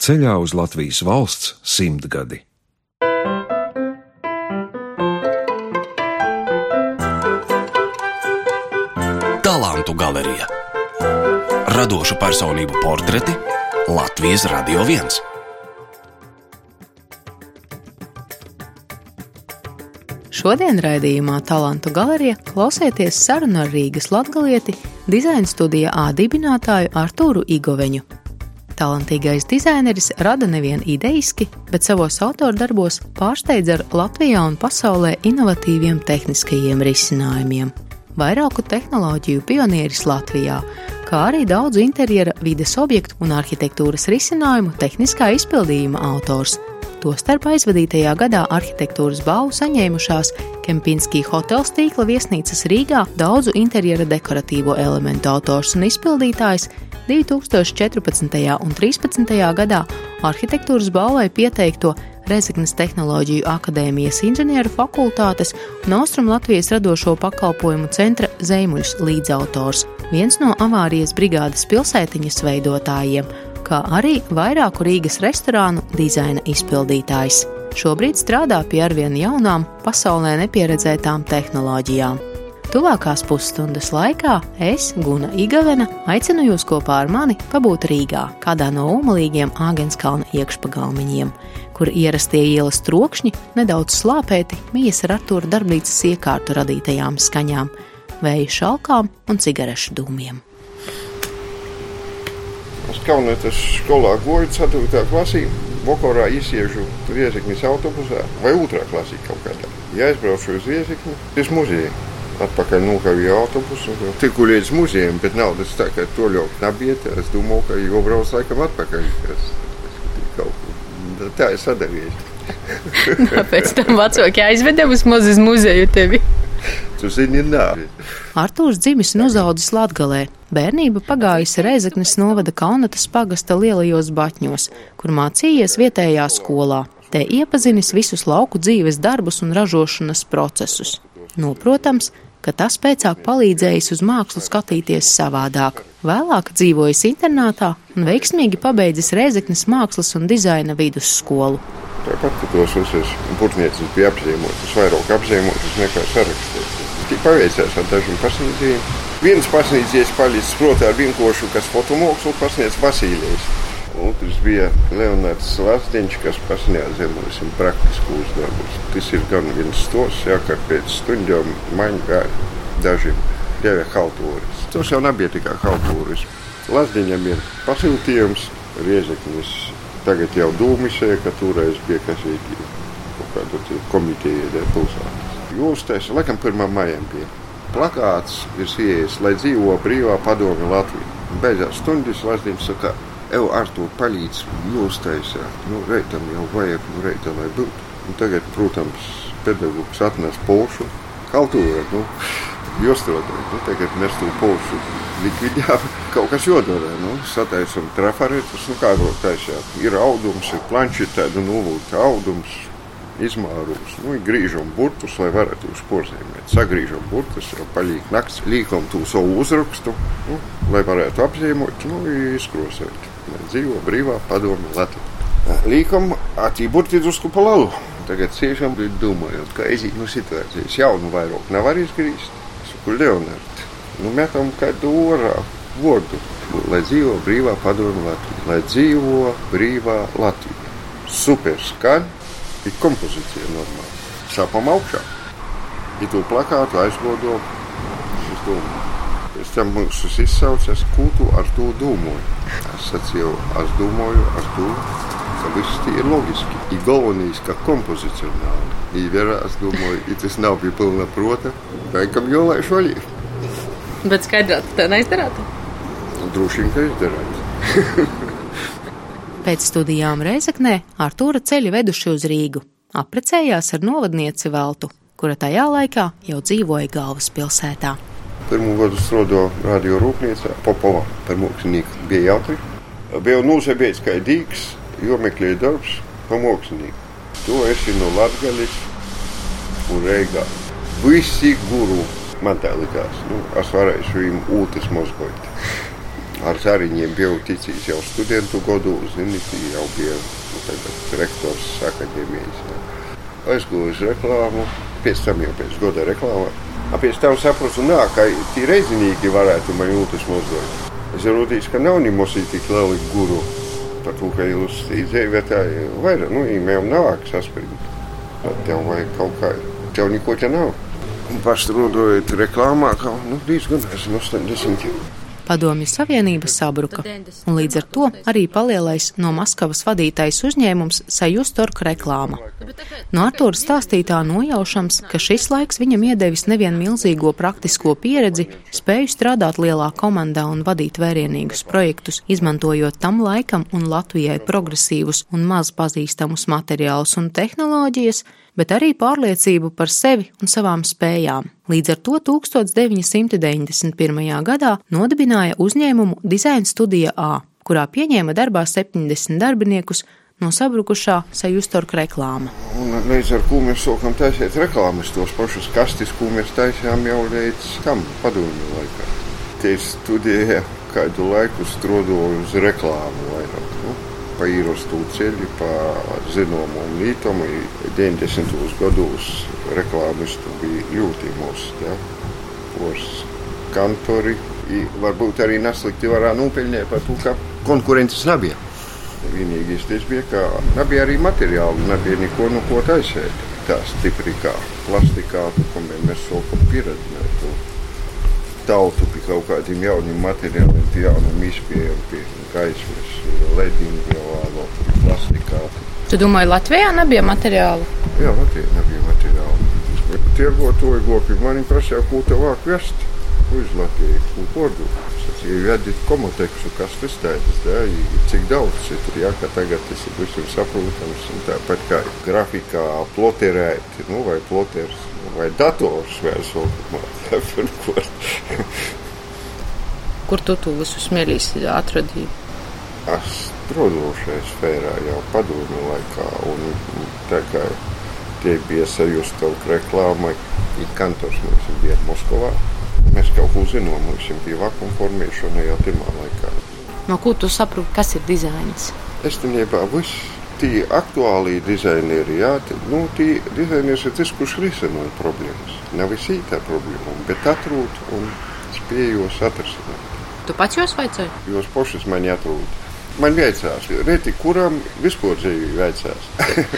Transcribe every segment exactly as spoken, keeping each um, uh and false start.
ceļā uz Latvijas valsts simtgadi. Talantu galerija. Radošu personību portreti Latvijas Radio viens. Šodien raidījumā Talantu galerija klausieties sarunu ar Rīgas latgalieti, dizaina studija A dibinātāju Artūru Igoveņu. Talantīgais dizaineris rada nevien ideiski, bet savos autordarbos pārsteidz ar Latvijā un pasaulē inovatīviem tehniskajiem risinājumiem. Vairāku tehnoloģiju pionieris Latvijā, kā arī daudzu interjera, vides objektu un arhitektūras risinājumu tehniskā izpildījuma autors. Tostarp aizvadītajā gadā arhitektūras balvu saņēmušās Kempinski hotels tīkla viesnīcas Rīgā daudzu interjera dekoratīvo elementu autors un izpildītājs, divi tūkstoši četrpadsmitajā un trīspadsmitajā gadā arhitektūras balvai pieteikto Rēzeknes Tehnoloģiju akadēmijas inženieru fakultātes un Austrumlatvijas radošo pakalpojumu centra Zeimuļs līdzautors, viens no avārijas brigādes pilsētiņas veidotājiem, kā arī vairāku Rīgas restorānu dizaina izpildītājs. Šobrīd strādā pie arvien jaunām, pasaulē nepieredzētām tehnoloģijām. Tuvākās pusstundas laikā es, Guna Igavena, aicinu jūs kopā ar mani pabūt Rīgā, kādā no ūmalīgiem Āgenskalna iekšpagalmiņiem, kur ierastie ielas trokšņi nedaudz slāpēti mijas ar Artūra darbnīcas iekārtu radītajām skaņām, vēju šalkām un cigarešu dūmiem. Es Kaunietes skolā goju ceturtā klasī, vakarā iziežu Rēzeknes autobusā vai otrā klasī kaut kādā. Ja aizbraucu uz Rēzekni, uz muzeju. Atpakaļ nokavīju autobusu, tiku līdz muzejam, bet naudas tā, ka to ļoti nabieta. Es domāju, ka jau brauc laikam atpakaļ. Es, es kaut ko. Tā es sadarīju. Pēc tam vecāki aizvedam uz mazas muzeju tevi. Tu zini, nā. Artūrs dzimis un uzaudzis Latgalē. Bērnība pagājusi Rēzeknes novada Kaunatas pagasta lielajos Batņos, kur mācījies vietējā skolā. Te iepazinis visus lauku dzīves darbus un ražošanas procesus. Nu, protams, ka tas pēcāk palīdzējis uz mākslu skatīties savādāk. Vēlāk dzīvojis internātā un veiksmīgi pabeidzis Rēzeknes mākslas un dizaina vidusskolu. Tāpat, ka tos visas putnieces bija apzīmotas, vairāk apzīmotas nekā sarakstītas. Tik paveicās ar dažiem pasniedzējiem. Viens pasniedzējs palīdz sprotā ar vienkošu, kas fotomokslu pasniedz Vasīlijs. Otrs bija Leonards Lazdiņš, kas pasniedz zemūsim praktisku uzdarbus. Tas ir gan viens stos, jā, ka pēc stundām man gāja dažiem deve haltūris. Tas jau nebija tikai haltūris. Lazdiņam ir pasiltījums, Rēzeknes tagad jau dūmisē, ka toreiz bija kasīgi kaut kāda komiteja dēļ pilsētas. Jūs taisa, laikam pirmā maijam bija. Plakāts ir ieejis, lai dzīvo brīvā padome Latvija. Beidzās stundas Lazdiņš saka, Ev, Artūr, palīdz, jūs taisā. Nu, reitam jau vajag, nu, reitam, lai būtu. Un tagad, protams, pedagogs atnes polšu. Haltūra, nu, jostrodē. Nu, tagad mēs to polšu likvidējām. Kaut kas jodorē, nu, sataisam trafaretus, nu, kā grot taisā. Ir audums, ir planšetēda, nu, lūk, audums, izmārums, nu, grīžam burtus, lai varētu uz porzēmēt. Sagrīžam burtus, jau palīk nakts, līkam tū savu uzrakstu, nu, lai varētu apzīmot, nu, izkrosēt. Dzīvo brīvā padome Latvija. Līkam atī burti drusku pa lalu. Tagad ciešam domājot, ka ezīt no situācijas jaunu vairāk nevar izgrīst. Saku, Leonard, nu, metam kādu orā vordu, lai dzīvo brīvā padome Latvija. Lai dzīvo brīvā Latvija. Super skan. Ir kompozīcija normāla. Šāpam augšā. I to plakātu aizgodo uz dūmu. Pēc tam mums izsaucas, ko tu ar to dūmoju. Es sacīju, es dūmoju ar to, ka viss tie ir logiski. I galvenīs, ka kompozicionāli. I verā, es domāju, i tas nav bija pilna prota, veikam jau lai švaļī. Bet skaidrāt, tā neizdarātu? Droši vien, ka izdarātu. Pēc studijām Rēzeknē Artūra ceļi veduši uz Rīgu. Apprecējās ar novadnieci Veltu, kura tajā laikā jau dzīvoja galvaspilsētā. Pirmo gadu strādāju radio rūpnīcā Popova par mākslinieku. Bija jautri. Bija nūsabēts kā dīks, jo meklēja darbs pa mākslinieku. To esi no Latgalis un Reigā. Visi guru man tā likās. Nu, es varēšu viņam ūtas mozgot. Ar Zariņiem biju ticīs jau studentu godu, zini, jau bija nu, tagad rektors akadēmijas. Aizgūju uz reklāmu, pēc tam jau pēc goda reklāmā. A pēc tam saprotu, nā, ka tī reizinīgi varētu man jūtas mozdot. Es rūtīšu, ka nav nimosī tik lieli guru par to, ka jūs dzīvētāji vairāk, nu, jau nāk saspringt. Tev vajag kaut kā, tev neko te nav. Un pastrūdojot reklāmā, ka, nu, diezgan esmu astoņdesmit. Padomju Savienība sabruka, un līdz ar to arī palielais no Maskavas vadītais uzņēmums Sajustorg reklāma. No Artūra stāstītā nojaušams, ka šis laiks viņam iedevis nevien milzīgo praktisko pieredzi, spēju strādāt lielā komandā un vadīt vērienīgus projektus, izmantojot tam laikam un Latvijai progresīvus un maz pazīstamus materiālus un tehnoloģijas, bet arī pārliecību par sevi un savām spējām. Līdz ar to tūkstoš deviņi simti deviņdesmit pirmajā gadā nodibināja uzņēmumu Design Studija A, kurā pieņēma darbā septiņdesmit darbiniekus no sabrukušā Sajustorg reklāma. Un līdz ar ko mēs sākam taisīt reklāmas, tos pašus kastis, ko mēs taisījām jau līdz tam padomju laikā. Te studēja kādu laiku strādāju uz reklāmu vairāk. Nu? Pa īrostu ceļu, pa zināmām lītām. deviņdesmitos gados reklāmistu bija ļoti mūs, ja? Pors kantori. I varbūt arī neslikti varētu nopelnīt par to, ka konkurences nebija. Vienīgais tas bija, ka nebija arī materiāli, nebija neko no ko taisēt. Tā stipri kā plastikātu, ko mēs sākam pieredzināt. Tautu pie kaut kādiem jauniem materiāliem, pie jauniem izpējiem, pie gaismas, lediem, jau plastikāti. Tu domāji, Latvijā nebija materiālu? Jā, Latvijā nebija materiālu. Tirgotoji gopi mani prasīja, ko tev vāk vest uz Latviju, ko pordu. Ja vedīt komoteksu, kas tas taitas, da, cik daudz ir, jā, ka tagad tas ir visam saprotams, un tāpat kā grafikā ploterēt, nu, vai ploters, vai dators vēl sākumā. Kur tu tu visu smēlīs atradīji? Es strādājošajā sfērā jau padomju laikā, un tā kā tie bija Sajustorg reklāma, i kantors mums bija Moskavā. Mēs kaut ko zinām, mums bija vakuma formēšana jau pirmā laikā. No ko tu saproti, kas ir dizains? Es tenībā viss, tie aktuālī dizaineri, jā, nu, tie dizaineris ir tas, kurš risinoja problēmas. Nav visi tā problēma, bet atrūt un spējos atrasināt. Tu pats jūs vaicāji? Jūs pašas mani atrūt. Man veicās, reti, kuram vispār dzīvi veicās.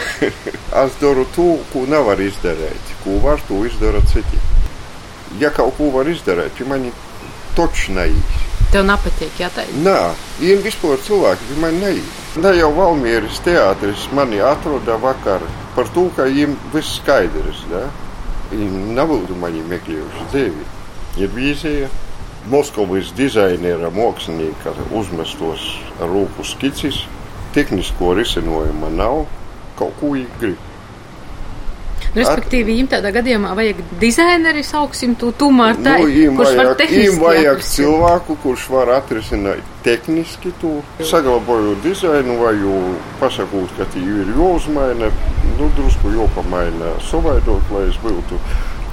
Es daru to, ko nevar izdarīt, ko var, to izdara citi. Ja kaut ko var izdarīt, ja mani toči neīs. Tev nepatīk, jā, tā ir? Nā, jiem vispār cilvēki, ja mani neīs. Da jau Valmieras teātris mani atroda vakar par to, ka jiem viss skaidrs, da? Jiem nebūtu mani meklējuši dzīvi. Ir vīzija, Moskavas dizainera mākslinieka uzmestos rūku skicis, tehnisko risinojuma nav, kaut ko viņi grib. Respektīvi, viņam tādā gadījumā vajag dizaineri, sauksim to tumā ar tā, nu, kurš vajag, var tehniski atrisina. Vajag atrisināt. cilvēku, kurš var atrisināt tehniski to, saglabājot dizainu vai jau pasakot, ka tī ir jāuzmaina, nu, drusku jāpamaina savaidot, lai es būtu.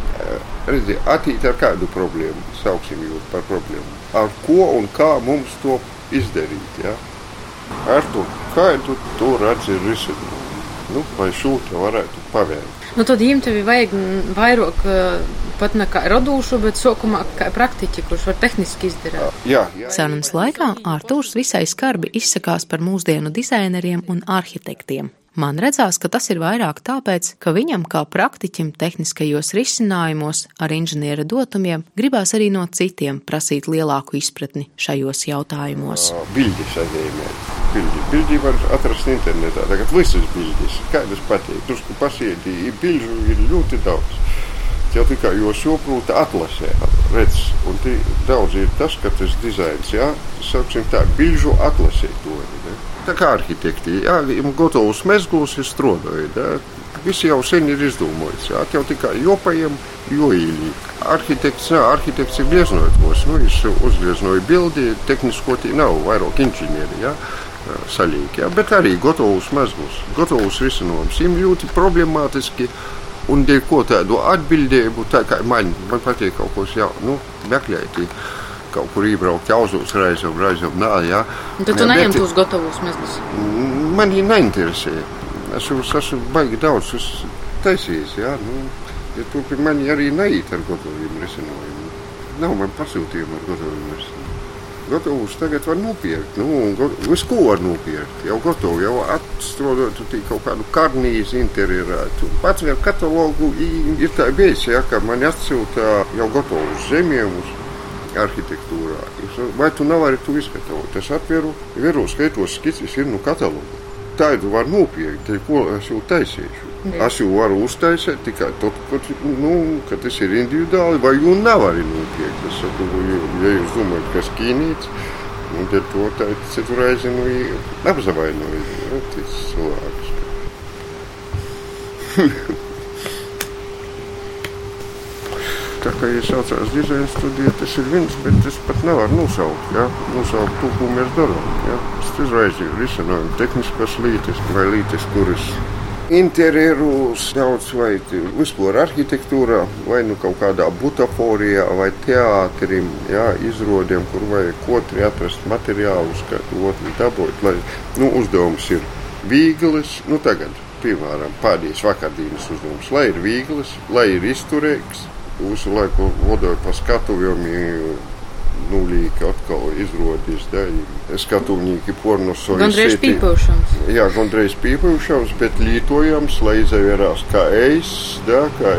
Redzi, atīt ar kādu problēmu, sauksim jau par problēmu. Ar ko un kā mums to izdarīt, ja? Ar to, kādu to redzi risinājumu. Nu, vai šūta varētu pavērt. Nu, tad jiem tevi vajag vairāk pat nekā radošu, bet sākumā kā praktiķi, kurš var tehniski izdarīt. Jā, jā. Sarunas laikā Artūrs visai skarbi izsakās par mūsdienu dizaineriem un arhitektiem. Man redzās, ka tas ir vairāk tāpēc, ka viņam kā praktiķim tehniskajos risinājumos ar inženiera dotumiem gribās arī no citiem prasīt lielāku izpratni šajos jautājumos. Bildi sazīmēt. Bildi. Bildi var atrast internetā. Tagad visas bildes. Kādas patīk. Drusku pasieti, bilžu ir ļoti daudz. Jau tikai jūs joprot atlasē, redz. Un tī daudz ir tas, ka tas dizains, jā, sauksim tā, bilžu atlasē to. Ne? Tā kā arhitekti, jā, gotovus mezglus ir strādājot, jā. Visi jau sen ir izdomājis, jā, jau tikai jopajiem, jo īlīgi. Arhitekts, jā, arhitekts ir glieznojot mūs, nu, viņš uzglieznoja bildi, tehnisko tī nav, vairāk inženieri, jā, salīgi, jā, bet arī gotovus mezglus, gotovus risinājums, viņam ļoti problemātiski, un dēļ ko tādu atbildību, tā kā man, man patīk kaut kos, jā, nu, meklēt, kaut kur iebraukt jauzos reizēm, reizēm nā, jā. Un tad tu neņem tos gatavos mezglus? Man viņi neinteresē. Es esmu baigi daudz taisījis, jā. Nu, ja turpin mani arī neiet ar gataviem risinājumu. Nav man pasūtījumu ar gataviem risinājumu. Gatavus tagad var nopirkt, nu, visu ko var nopirkt, jau gatavu, jau atstrodot kaut kādu karnīzi interierētu. Pats vēl katalogu ir tā bijis, ja, ka mani atsūta jau gatavu uz zemiem, uz arhitektūrā. Vai tu nevari tu izgatavot? Es atveru, veru skaitos skicis ir nu katalogu. Tā tu var nopirkt, ko es jau taisīšu. Es jau varu uztaisīt tikai tad, kad, nu, kad tas ir individuāli, vai jau nevari nopirkt. Es saku, ja jūs domājat, kas kīnīts, nu, tad to tā citu reizi, nu, apzavainoju, nu, tas cilvēks. Tā kā, ja saucās dizaina studija, tas ir viens, bet tas pat nevar nosaukt, ja? Nosaukt to, ko mēs darām, ja? Tas izreiz ir risinājumi tehniskas lītes vai lītes, kuras interjerus daudz vai vispār arhitektūrā, vai nu kaut kādā butaforijā, vai teātrim, jā, izrodiem, kur vajag otri atrast materiālus, kā otri dabūt, lai, nu, uzdevums ir vieglis, nu, tagad, piemēram, pēdējais vakardienas uzdevums, lai ir vieglis, lai ir izturīgs, visu laiku vodoju pa skatuviem, nulīgi atkal izrodīs, da, skatuvnīgi pornosojas. Gandreiz pīpaušams. Jā, gandreiz pīpaušams, bet lītojams, lai izavērās kā eis, da, kā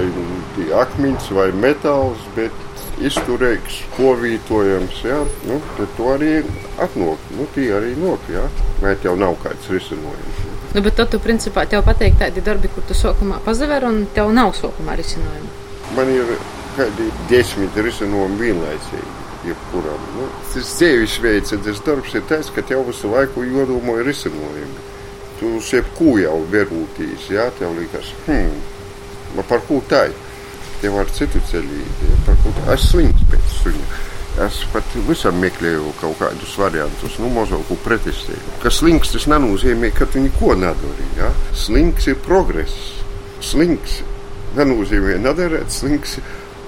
akmiņs vai metāls, bet izturīgs, kovītojams, jā, nu, tad to arī atnok, nu, tie arī nok, jā, vai tev nav kāds risinājums. Nu, bet tad tu, principā, tev pateikt tādi darbi, kur tu sākumā pazaver, un tev nav sākumā risinājumu. Man ir kādi desmit risinājumi vienlaicīgi. Jebkuram. Nu, tas dzīvesveids, tas darbs ir tāds, ka tev visu laiku jodomāja risinājumi. Tu jebko jau verūtīs, jā, tev liekas, hmm, par ko tā? Tev ar citu ceļīt, ja, par ko tā? Es slinks pēc suņa. Es pat visam meklēju kaut kādus variantus, nu, mazāku pretestēju. Ka slinks tas nenozīmē, ka tu neko nedari, jā. Slinks ir progress. Slinks nenozīmē nedarēt, slinks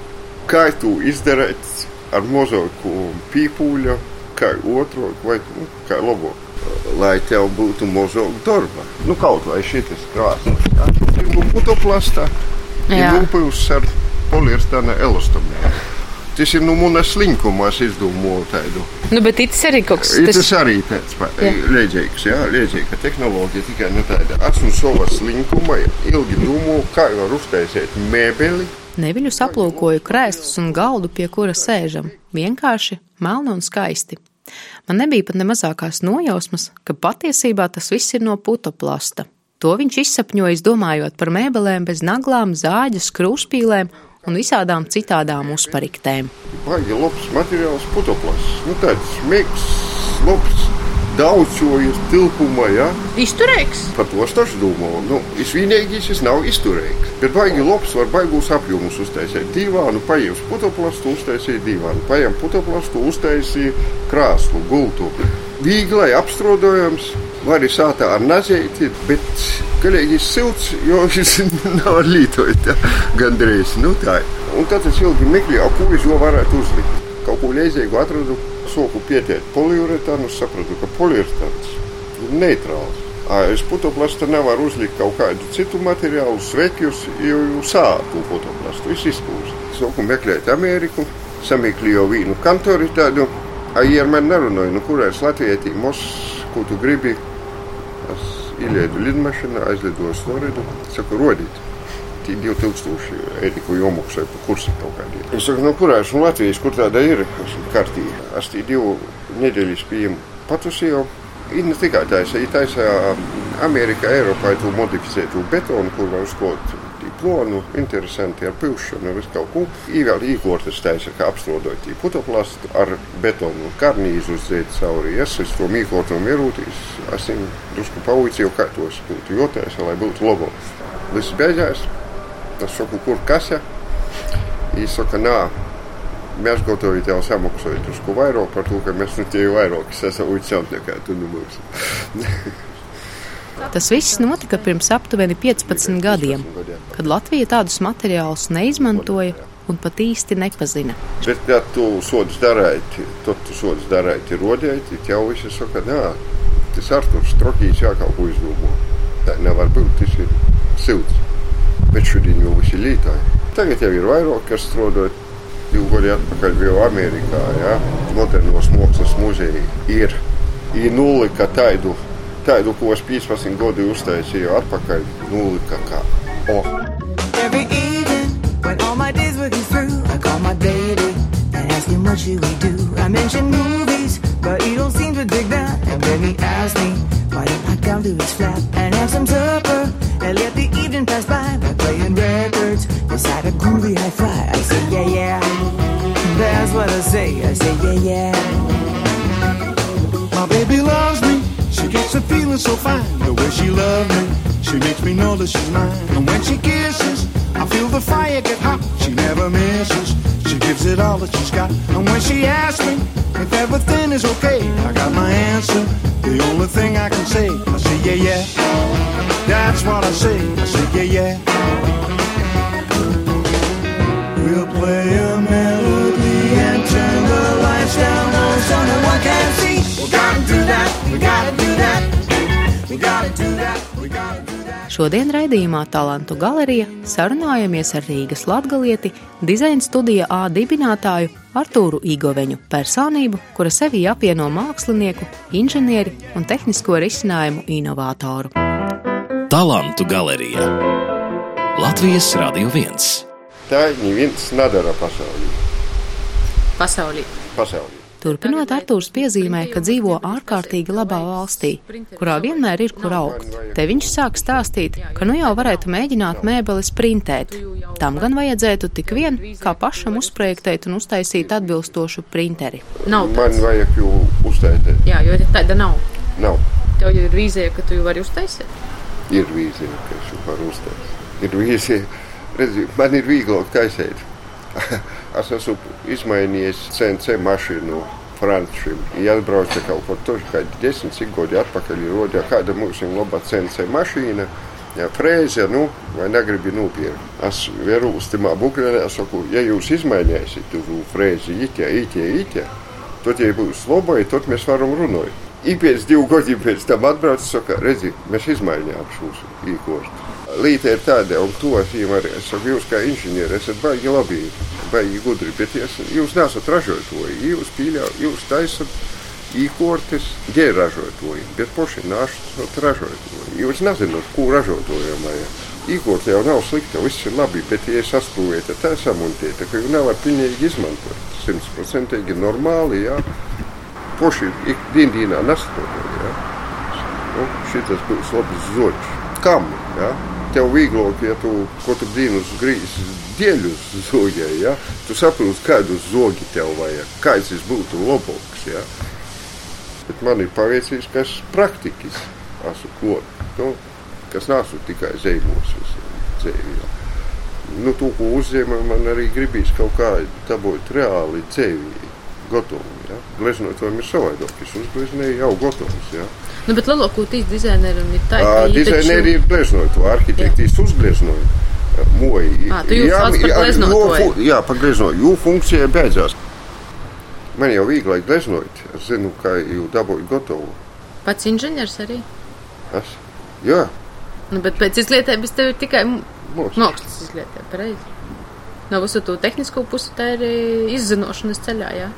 kā tu izdarēt ar mazāku pīpūļu, kā otru, vai nu, kā labāk, lai tev būtu mazāk darba. Nu, kaut vai šitas krāsas, jā. Ir putoplasta, ir nūpils ar poliestāna elastomē. Tas ir, nu, muna slinkuma, es izdomāju tādu. Nu, bet itis arī kaut kas... Tas, tas arī tāds liedzīgs, jā, liedzīga tehnoloģija, tikai ne tāda. Esmu sova slinkuma, ilgi domāju, kā var uztaisīt mēbeli. Neviļus aplūkoju krēslus un galdu, pie kura sēžam. Vienkārši, melni un skaisti. Man nebija pat nemazākās nojausmas, ka patiesībā tas viss ir no putoplasta. To viņš izsapņojis domājot par mēbelēm bez naglām, zāģes, krūspīlēm un visādām citādām uzpariktēm. Baigi labs materiāls putoplasts. Nu tāds smegs, labs, daudzojas tilpuma, jā. Izturīgs? Par to es taču domāju. Nu, visvienīgais es nav izturīgs. Bet baigi labs var baigus apjomus uztaisīt dīvānu, paiem putoplastu, uztaisīt dīvānu, paiem putoplastu, uztaisīt krāslu, gultu. Vīglai apstrodojams, var arī sātā ar nazeiti, bet galīgi silts, jo šis nav lītojot, gandrīz, nu tā. Un tad es ilgi meklēju, ko es jau varētu uzlikt. Kaut ko leizīgu atradu, soku pietiet poliuretānu, sapratu, ka poliuretāns ir neitrāls. Es putoplasta nevaru uzlikt kaut kādu citu materiālu, svekjus, jo sātu putoplastu, viss izkūst. Soku meklēt Ameriku, sameklēju vīnu kantori tādu, a ja ar mani nerunāju, nu kurā es latvietī, mos, ko tu gribi, es ieliedu lidmašanu, aizlidoju Floridu, saku, rodīt. Tī divi tūkstoši eiro, ko jomaksāju pa kursi kaut kādiem. Es saku, nu kurā esmu Latvijas, kur tāda ir, esmu kārtī. Es tī divu nedēļas pieejam patusīju. Ir ne tikai taisa, ir taisa Amerikā, Eiropā tu modificētu betonu, kur var uzklot plonu, interesanti ar pilšanu, visu kaut ko. Ir vēl īkortas taisa, kā apstrodot tī putoplastu ar betonu karnīzu uzzēt cauri. Es es to īkortam ierūtīs, esmu drusku pauicīju, kā tos būtu jotaisa, lai būtu lobo. Viss beidzās. Es saku, kur kasja? Viņš saka, nā, mēs gotovi tev samaksājot drusku vairāk par to, ka mēs nu tie vairāk esam uļķaut nekā tu numurs. Tas viss notika pirms aptuveni piecpadsmit gadiem, kad Latvija tādus materiālus neizmantoja un pat īsti nepazina. Bet, ja tu sodas darēt, tad tu sodas darēt ir rodēt, jau visi saka, nā, tas Arturs Trokīs jā kaut ko izdomā. Tā nevar būt, tas ir silts. Bet šodien jau visi lītāji. Tagad jau ir vairāk, kas strādājot divu gadu atpakaļ jau Amerikā, ja? Modernos mākslas muzeji ir. Ir nulika tādu, tādu, ko es piecpadsmit gadu uztaisīju atpakaļ, nulika kā O. Every evening, when all my days working through, I call my baby and ask him what should we do. I mention movies, but he don't seem to dig that. And then he asks me, why don't I come to his flat and have some supper and let the evening pass by by playing records beside a groovy hi-fi. I say, yeah, yeah, that's what I say. I say, yeah, yeah. My baby loves me, she gets a feeling so fine. The way she loves me, she makes me know that she's mine. And when she kisses, I feel the fire get hot. She never misses, she gives it all that she's got. And when she asks me if everything is okay, I got my answer, the only thing I can say. I say, yeah, yeah, that's what I say. I say, yeah, yeah. We'll play a melody and turn the lights down low so no one can see. We gotta do that, we gotta do that, we gotta do that, we gotta do that. Šodien raidījumā Talantu galerija sarunājamies ar Rīgas latgalieti, dizaina studija A dibinātāju Artūru Igoveņu, personību, kura sevī apvieno mākslinieku, inženieri un tehnisko risinājumu inovātoru. Talantu galerija Latvijas Radio viens. Tā neviens nedara pasaulī. Pasaulī. Pasaulī. Turpinot, Artūrs piezīmē, ka dzīvo ārkārtīgi labā valstī, kurā vienmēr ir kur augt. Te viņš sāk stāstīt, ka nu jau varētu mēģināt mēbeles printēt. Tam gan vajadzētu tik vien, kā pašam uzprojektēt un uztaisīt atbilstošu printeri. Nav Man vajag jau uztaisīt. Jā, jo tāda nav. Nav. Tev ir vīzija, ka tu jau vari uztaisīt? Ir vīzija, ka es jau varu uztaisīt. Ir vīzija. Redzi, man ir vieglāk taisīt. Es esmu izmainījis C N C mašīnu Frančim. Ja atbraucu kaut ko tur, kādi desmit cik godi atpakaļ ir rodīja, kāda mums ir labā C N C mašīna, ja frēze, nu, vai negribi nopirkt. Es veru uz timā bukļanē, es saku, ja jūs izmainīsiet uz frēzi itie, itie, itie, tad, ja būs labai, tad mēs varam runāt. I pēc divu gadiem pēc tam atbraucu, saka, redzi, mēs izmainījām šos īkortu. Līta ir tāda, un to es viņam arī, es saku, jūs kā inženieri esat baigi labi, baigi gudri, bet jūs, jūs nesat ražotoji, jūs pīļau, jūs taisat īkortes, ģēr ražotoji, bet poši nesat ražotoji. Jūs nezināt, ko ražotojam vajag. Īkorte jau nav slikta, viss ir labi, bet ja saskūvieta tā samontēta, ka jūs nevar pilnīgi izmantot, simtprocentīgi normāli, jā. Poši ikdīnā nestrādāja, jā. Nu, šitas būs labs zoģis. Kam, jā? Tev vieglāk, ja tu katru dienu uz grīzes dieļus zogēji, ja? Tu saproti, kādu zogi tev vajag, kāds tas būtu labāks, ja? Bet man ir paveicies, ka es praktikis esmu klot, nu, kas nesu tikai zeimos dzēvi, ja? Nu, to, ko uzzīmē, man arī gribīs kaut kā dabūt reāli dzēvi, gotovi, ja? Gleznotājiem ir savādāk, es uzgleznēju jau gotovs, ja? Nu, bet lielākoties dizainerim ir tā, ka dizaineri ir gleznotāji, arhitektis uzgleznoja moji. Ā, tu jūs sauc par gleznotāju? Jā, par gleznotāju. Jū funkcija beidzās. Man jau vieglāk gleznot. Es zinu, kā jū dabūju gotovu. Pats inženieris arī? Es? Jā. Nu, bet pēc izglītības tev ir tikai mākslas izglītība, pareizi? No visu to tehnisko pusi tā ir izzinošanas ceļā, jā?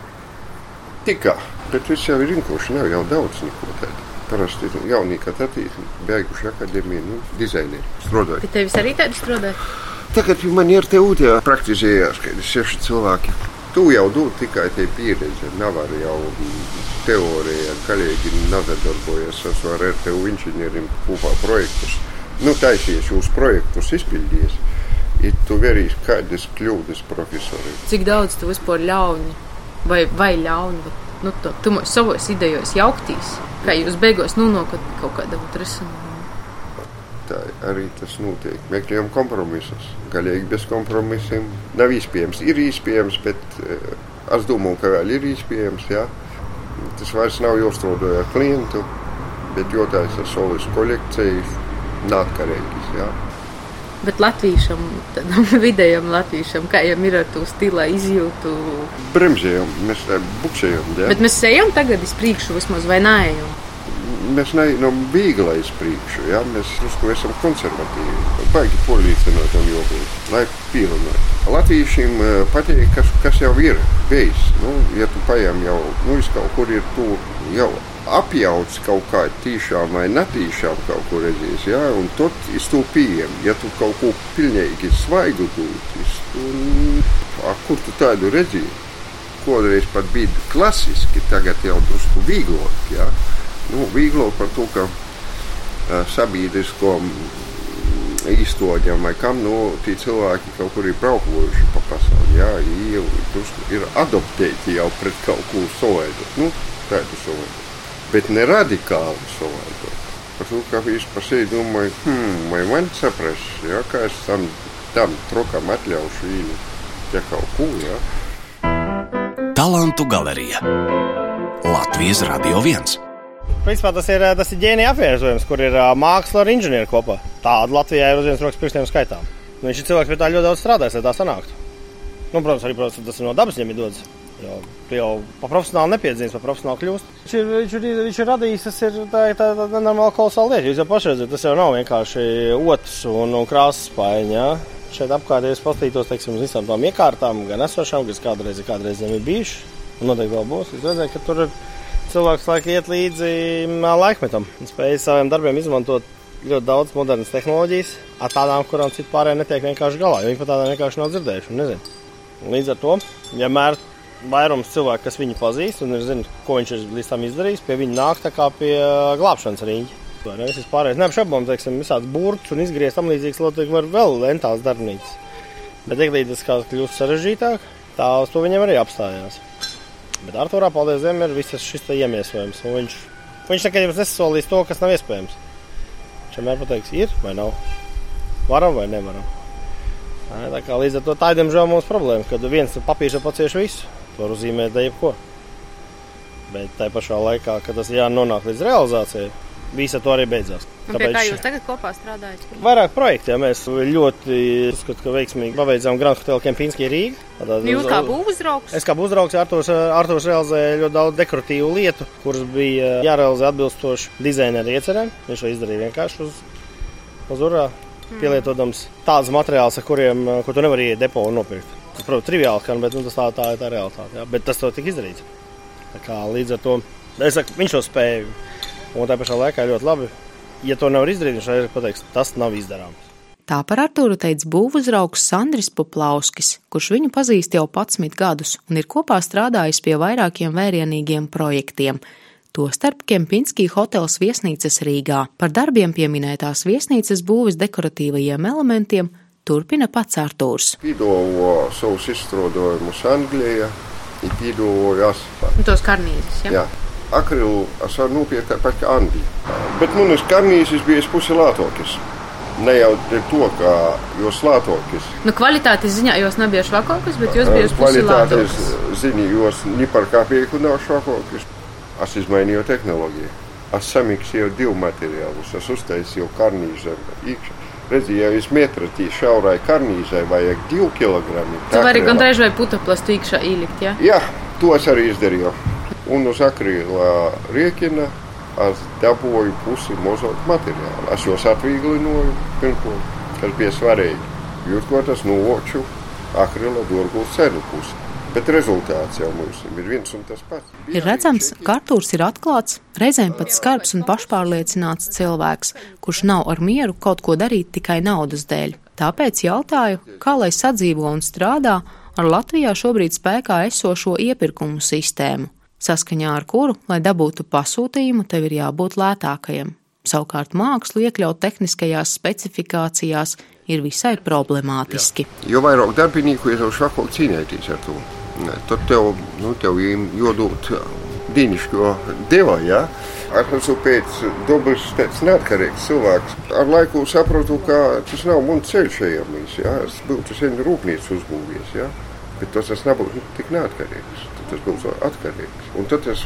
Tikā, bet viss jau ir rinkoši, nav jau daudz neko tādu. Parasti jaunīkā attīst, beiguši akadēmiju, nu, dizaineri strādāju. Bet tevis arī tādi strādāja? Tagad man ir te ūtē praktizējās, ka ir seši cilvēki. Tu jau dod tikai te pieredze, nav arī jau teorija, kolēģi nezadarbojas, es varu ar tev inženierim kopā projektus. Nu, taisies jūs projektus izpildies, ir tu verīs kādas kļūdas profesori. Cik daudz tu vispār ļauni vai, vai ļauni? Nu, tu, tu savos idejos jauktīs, kā jūs beigos nonākat kaut kādā risinājumu. Tā arī tas notiek. Meklējam kompromisus. Galīgi bez kompromisiem nav iespējams. Ir iespējams, bet uh, es domāju, ka vēl ir iespējams, jā. Tas vairs nav jāstrādā ar klientu, bet jātaisa savas kolekcijas neatkarīgas, jā. Bet latviešam, tādam vidējam latviešam, kā jau ir ar to stilā izjūtu? Bremzējam, mēs buksējam, jā. Bet mēs ejam tagad iz priekšu vismaz vai neejam? Mēs neejam viegli iz priekšu, jā. Mēs drusku esam konservatīvi. Baigi polīcinotam jogu, lai pīrunot. Latviešiem patīk, kas, kas jau ir bijis. Nu, ja tu paņem jau, nu, es kaut kur ir tu jau apjauts kaut kā tīšām vai netīšām kaut ko redzīs, jā, un tot es to pieejam. Ja tu kaut ko pilnīgi svaigu dūt, es tu, a, kur tu tādu redzēji? Kodreiz pat bija klasiski, tagad jau drusku vīglot, jā. Nu, vīglot par to, ka uh, sabiedrisko īstoģiem vai kam, nu, tie cilvēki kaut kur ir brauklojuši pa pasauli, jā, jau drusku ir adoptēti jau pret kaut ko savaidu, nu, tādu savaidu. Bet ne radikāli savādāk. Par to, kā es par sevi domāju, hmm, vai man saprast, ja, kā es tam, tam trokam atļaušu īni, ja kaut ko, ja. Talantu galerija. Latvijas Radio viens. Principā tas ir, tas ir ģēnija apvienojums, kur ir māksla ar inženieru kopā. Tāda Latvijā ir uz vienas rokas pirkstiem skaitām. Viņš ir cilvēks, pie tā ļoti daudz strādājis, lai tā sanāktu. Nu, protams, arī, protams, tas no dabas viņam ir dodas. Jo, jau pa profesionāli nepiedzīves, pa profesionāli kļūst. Viņš ir, viņš ir, viņš ir radījis, tas ir tā, tā, tā nenormāla kolosāla lieta. Jūs jau paši redzat, tas jau nav vienkārši otrs un, un krāsas spaiņa, jā. Šeit apkārt, ja es pastītos, teiksim, uz visām tām iekārtām, gan esošām, kas kādreiz ir kādreiz ir bijuši, un noteikti vēl būs. Es redzēju, ka tur cilvēks laika iet līdzi laikmetam. Un spēj saviem darbiem izmantot ļoti daudz modernas tehnoloģijas, ar tādām, kurām citu pārējiem netiek vienkārši galā, jo viņi pat tādām vienkārši nav dzirdējuši un nezinu. Un līdz ar to, vienmēr vairums cilvēku, kas viņu pazīst un ir zina, ko viņš ir līdz tam izdarījis, pie viņa nāk tā kā pie glābšanas riņķa. Es esmu pārējais neapšaubām, teiksim, visāds burts un izgriezt tam līdzīgs lotiek var vēl lentāls darbnīcas. Bet tiklīdz tas kā kļūst sarežģītāk, tā uz to viņam arī apstājās. Bet Artūrā, paldies Dievam, ir visas šis te iemiesojums. Un viņš, viņš nekad jums nesasolīs to, kas nav iespējams. Viņš vienmēr pateiks, ir vai nav, varam vai nevaram. Tā kā līdz ar to tā ir, diemžēl, mums problēma, kad viens papīrs jau pacieš visu. To var uzzīmēt da jebko. Bet tai pašā laikā, kad tas jānonāk līdz realizācijai, visa to arī beidzās. Un pie kā jūs tagad kopā strādājat? Vairāk projekti, ja mēs ļoti uzskatu, ka veiksmīgi pabeidzām Grand Hotel Kempinski Rīga. Tātad, jūs kā būvuzraugs? Es kā būvuzraugs, Artūrs, Artūrs realizēja ļoti daudz dekoratīvu lietu, kuras bija jārealizē atbilstoši dizaineru iecerēm. Viņš to izdarīja vienkārši uz, uz urā, pielietodams tādus materiālus, ar kuriem, kur tu nevar iet depo un nopirkt. Tas, protams, triviāli, kan, bet nu, tas tā, tā ir tā realitāte. Ja? Bet tas to tika izdarīts. Tā kā līdz ar to, es saku, viņš to spēja. Un tā pašā laikā ļoti labi. Ja to nevar izdarīt, viņš arī pateiks, tas nav izdarāms. Tā par Artūru teica būvuzraugs Sandris Poplauskis, kurš viņu pazīst jau padsmit gadus un ir kopā strādājis pie vairākiem vērienīgiem projektiem. Tostarp Kempinski hotels viesnīcas Rīgā. Par darbiem pieminētās viesnīcas būves dekoratīvajiem elementiem turpina pats Artūrs. Pīdolo savus izstrādājumus Anglijā, ir pīdoloju asfaltu. Tos karnīzes, ja? Jā. Akrilu es varu nopirkt tāpat kā Anglija. Bet manas karnīzes bija pusi lātokis. Ne jau to, kā jūs lātokis. Nu, kvalitātes ziņā jūs nebija švakokis, bet jūs bija pusi lātokis. Kvalitātes ziņā jūs ni par kāpieku nav švakokis. Es izmainīju tehnoloģiju. Es samiksēju divu materiālus. Es uztaisīju karnīzēm iekšā. Redzi, ja jūs metra tī šaurai karnīzai vajag divu kilogramu. Tu vari gandrīz vai putoplastu iekšā ielikt, ja? Jā, to es arī izdarīju. Un uz akrīla riekina es dabūju pusi mozot materiālu. Es jūs atvīglinoju, pirmkārt, kas bija svarīgi. Jūs ko tas no oču akrīla dorgu cenu pusi. Bet rezultāts jau mums ir viens un tas pats. Ir redzams, ka Artūrs ir atklāts, reizēm pat skarbs un pašpārliecināts cilvēks, kurš nav ar mieru kaut ko darīt tikai naudas dēļ. Tāpēc jautāju, kā lai sadzīvo un strādā ar Latvijā šobrīd spēkā esošo iepirkumu sistēmu, saskaņā ar kuru, lai dabūtu pasūtījumu, tev ir jābūt lētākajam. Savukārt mākslu iekļaut tehniskajās specifikācijās ir visai problemātiski. Jo vairāk darbinieku ir jau švakāk cīnēties ar to. Tad tev, nu, tev jādod dīnišķo deva, ja? Es esmu pēc dobrs, pēc neatkarīgs cilvēks. Ar laiku saprotu, ka tas nav mums ceļš ejamīs, ja? Es būtu sen rūpnīcu uzbūvies, ja? Bet tas es nebūtu tik neatkarīgs. Tad tas būtu atkarīgs. Un tad es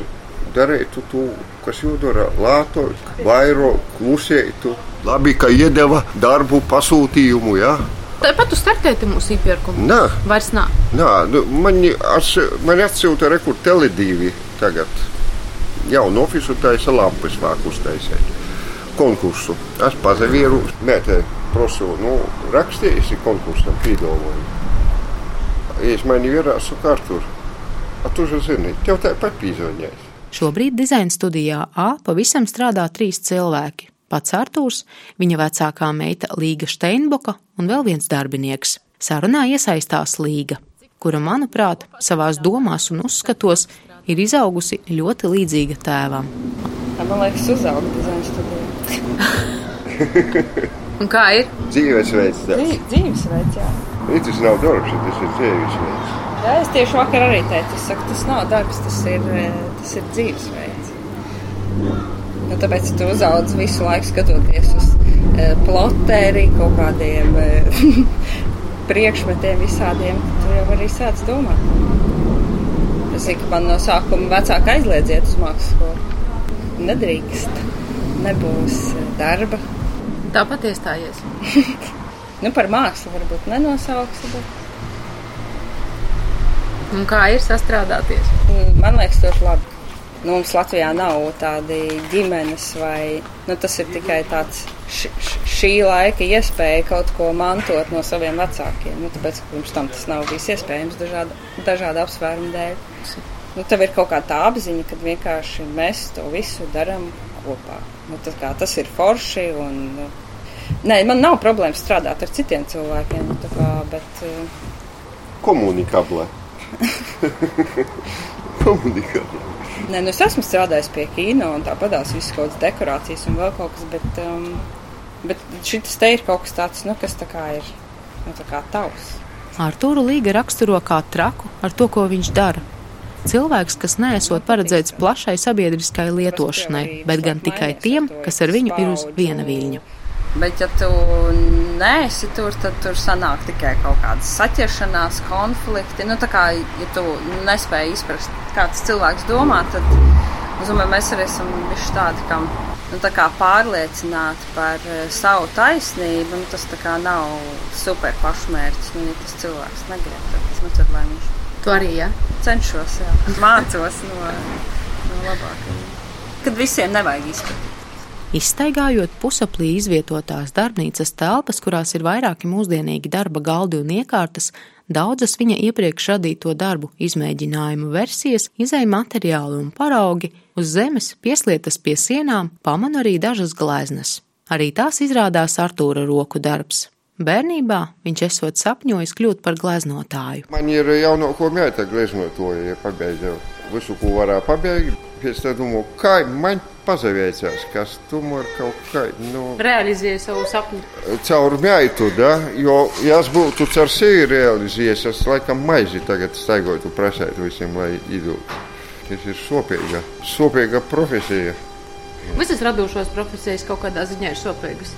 darītu to, kas jādara lētāk, vairāk, klusētu. Labi, ka iedeva darbu pasūtījumu, jā. Tāpat tu startēti mūsu iepirkumu? Nā. Vairs nā? Nā, nu, mani, mani atsūta rekur Tele divi tagad. Jaunu ofisu taisa lampas vāk uztaisēt. Konkursu. Es pazavieru, mētē prosu, nu, rakstījusi konkursam pīdoloju. Es mani vierāsu kārtur. A tu jau zini, tev tāpat pīzoņēs. Šobrīd dizaina studijā A pavisam strādā trīs cilvēki. Pats Artūrs, viņa vecākā meita Līga Steinboka un vēl viens darbinieks. Sarunā iesaistās Līga, kura, manuprāt, savās domās un uzskatos ir izaugusi ļoti līdzīga tēvam. Man liekas, uzauga dizaina studijā. Un kā ir? Dzīvesveids. Dzīv, dzīvesveids, jā. Tas nav darbs, tas ir dzīvesveids. Jā, es tieši vakar arī teicu, es saku, tas nav darbs, tas ir, tas ir dzīvesveids. Nu, tāpēc tu uzaudz visu laiku skatoties uz e, ploteri, kaut kādiem e, priekšmetiem visādiem, tu jau arī sāc domāt. Es zinu, ka man no sākuma vecāka aizliedziet uz mākslas skolu. Nedrīkst, nebūs darba. Tāpat iestājies? Nu, par mākslu varbūt nenosauks, bet... Un kā ir sastrādāties? Man liekas, to labi. Nu, mums Latvijā nav tādi ģimenes vai, nu, tas ir tikai tāds š, š, šī laika iespēja kaut ko mantot no saviem vecākiem. Nu, tāpēc, ka pirms tam tas nav bijis iespējams dažāda, dažāda apsvērumu dēļ. Nu, tev ir kaut kā tā apziņa, kad vienkārši mēs to visu daram kopā. Nu, tas, kā, tas ir forši un, nu, nē, man nav problēma strādāt ar citiem cilvēkiem, tā kā, bet... Komunikable. Komunikable. Nē, nu es esmu strādājis pie kino un tāpadās visu kaut kādas dekorācijas un vēl kaut kas, bet, um, bet šitas te ir kaut kas tāds, nu, kas tā kā ir, nu, tā kā tavs. Artūru Līga raksturo kā traku ar to, ko viņš dara. Cilvēks, kas neesot paredzēts plašai sabiedriskai lietošanai, bet gan tikai tiem, kas ar viņu ir uz viena viļņa. Bet, ja tu neesi tur, tad tur sanāk tikai kaut kādas saķeršanās, konflikti. Nu, tā kā, ja tu nespēji izprast, kā tas cilvēks domā, tad, es domāju, mēs arī esam bišķi tādi, kam, nu, tā kā pārliecināti par savu taisnību, un tas tā kā nav super pašmērķis, nu, ja tas cilvēks negrib, tad, nu, tad lai viņš... Tu arī, ja? Cenšos, jā. Mācos no, no labākajiem. Kad visiem nevajag izpratīt. Izstaigājot pusaplī izvietotās darbnīcas telpas, kurās ir vairāki mūsdienīgi darba galdi un iekārtas, daudzas viņa iepriekš radīto darbu izmēģinājumu versijas, izēja materiāli un paraugi, uz zemes pieslietas pie sienām pamanu arī dažas gleznas. Arī tās izrādās Artūra roku darbs. Bērnībā viņš esot sapņojis kļūt par gleznotāju. Man ir jaunāko meita gleznotāja, ja pabeidzu visu, ko varēja pabeigt. Pēc tā domāju, kā man pazaveicās, kas tomēr kaut kā, nu... Realizēja savu sapni. Caur meitu, da, jo, ja es būtu caur sevi realizējies, es laikam maizi tagad staigotu prasēt visiem, lai idūtu. Tas ir sopīga, sopīga profesija. Visas radošos profesijas kaut kādā ziņā ir sopīgas.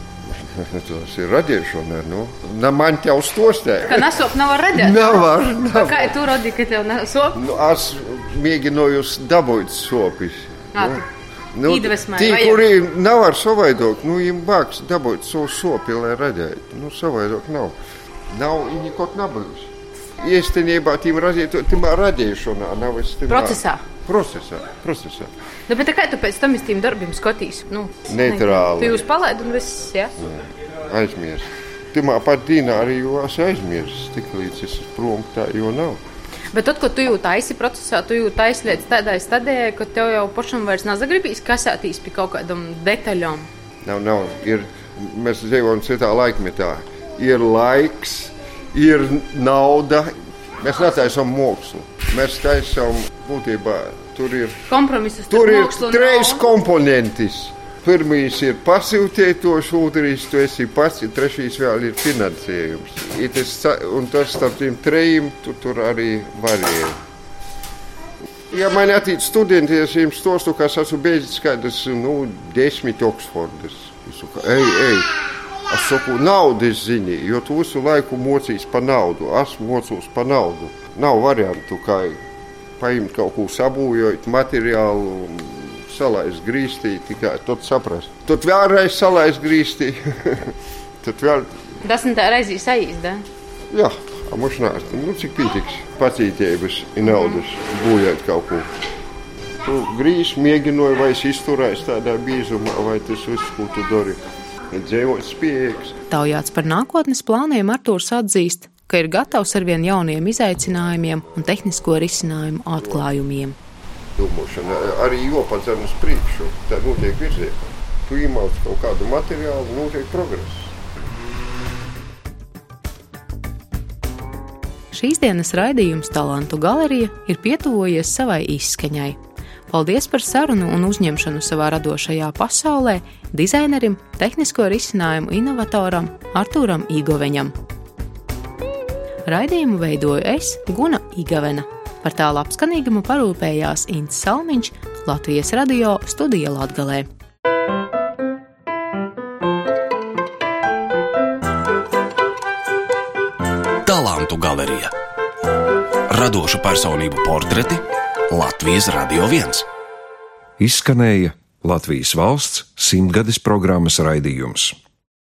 Tas ir radīšana, nu. Na, man tev stostē. Ka nesop nav var radīt? Nevar, nevar. Kā tu radīji, ka tev nesop? Nu, es mēģināju dabūt sopis. Ā, nu, iedvesmai, tī, vajag. kuri nevar savaidot, nu, им bāks dabūt savu sopi, lai radētu. Nu, savaidot nav. Nav viņi kaut nabijusi. Īstenībā tīm radītu, tīmā radīšanā, nav es tīmā... Procesā? Procesā, procesā. Nu, bet kā tu pēc tam iz tīm darbiem skatīs? Nu, Neitrāli. Tu jūs palaid un viss, ja? Aizmies. Tīmā pat dīnā arī jau es aizmies, tik līdz es prom tā jau nav. Bet tad, kad tu jau taisi procesā, tu jau taisi lietas tādai stadijai, ka tev jau pašam vairs nezagribīs kasētīs pie kaut kādam detaļām. Nav, nav. Ir, mēs dzīvojam citā laikmetā. Ir laiks, ir nauda. Mēs netaisam mākslu. Mēs taisam būtībā, tur ir... Kompromisus. Tur ir trīs komponentis. Pirmīs ir pasūtētoši, otrais tu esi pats, trešīs vēl ir finansējums. Tas, un tas starp tiem trejiem tu tur arī varēja. Ja man atīt studenti, es jums stostu, ka es esmu beidzis kādas, nu, desmit Oksfordas. Es saku, ej, ej. Es saku, naudas zini, jo tu visu laiku mocīs pa naudu. Es mocos pa naudu. Nav variantu, kā paimt kaut ko sabūjot, materiālu, salaist grīstī, tikai tad saprast. Tad vēlreiz salaist grīstī, tad vēl... Desmitā reizī saīst, da? Jā, amušanās, nu cik pītiks pacītības ir naudas būjot kaut ko. Tu grīz, mēģinoji, vai es izturēs tādā bīzumā, vai tas viss, ko tu dari. Dzīvot spējīgs. Taujāts par nākotnes plāniem Artūrs atzīst, ka ir gatavs ar vien jauniem izaicinājumiem un tehnisko risinājumu atklājumiem. Domāšana arī jopadzem uz priekšu, tā notiek virzienā. Tu iemauc kaut kādu materiālu, notiek progress. Šīs dienas raidījums Talantu galerija ir pietuvojies savai izskaņai. Paldies par sarunu un uzņemšanu savā radošajā pasaulē dizainerim, tehnisko risinājumu inovatoram Artūram Igoveņam. Raidījumu veidoju es, Guna Igavena. Par tā labskanīgumu parūpējās Ints Salmiņš, Latvijas radio studija Latgalē. Talantu galerija. Radošu personību portreti Latvijas Radio viens. Izskanēja Latvijas valsts simtgades programmas raidījums.